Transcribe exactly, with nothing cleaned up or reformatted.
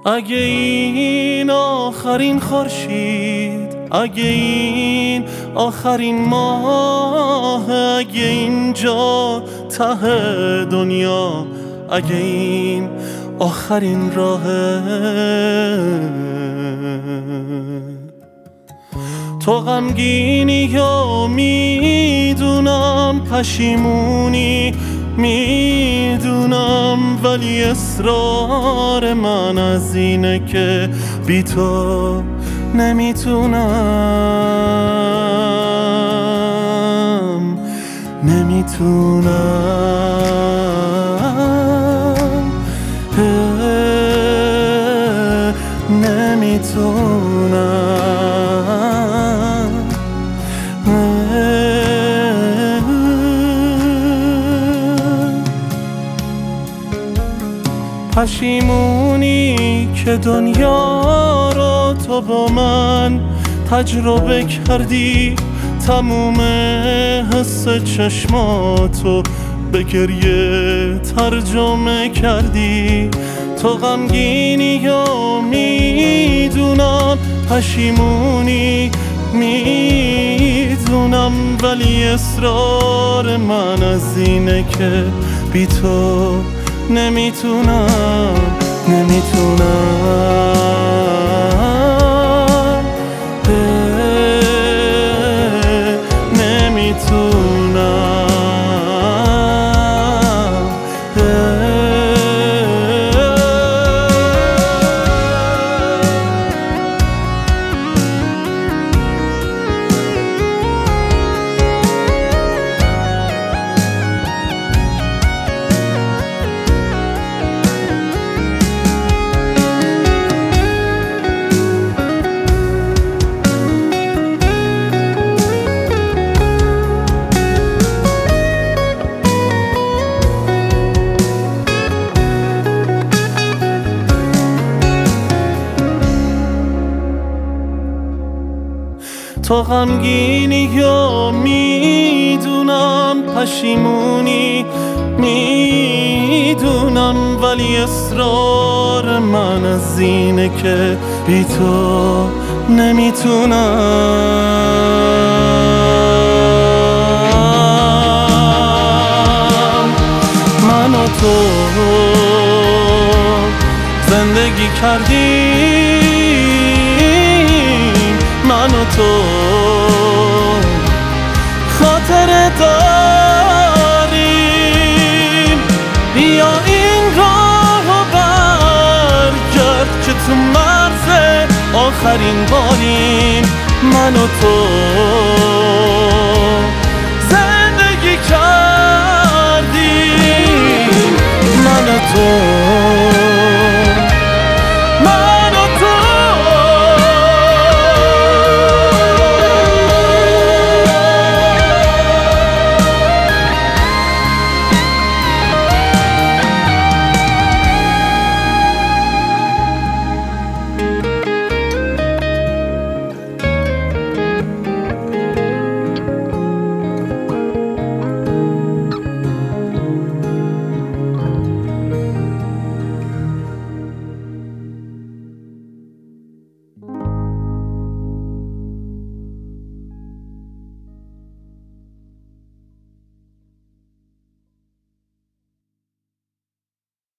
اگه این آخرین خورشید، اگه این آخرین ماه، اگه اینجا ته دنیا، اگه این آخرین راهه، تو غمگینی یا میدونم، پشیمونی میدونم، ولی اصرار من از اینه که بی تو نمیتونم نمیتونم نمیتونم پشیمونی که دنیا رو تو با من تجربه کردی، تموم حس چشماتو به گریه ترجمه کردی. تو غمگینی یا میدونم، پشیمونی میدونم، ولی اصرار من از اینه که بی تو نمیتونم نمیتونم نمیتونم تو غمگینی یا میدونم، پشیمونی میدونم، ولی اصرار من از اینه که بی تو نمیتونم. من و تو زندگی کردیم، من و تو خاطره داریم، بیا این راهو برگرد که تو مرز آخرین باریم. من و تو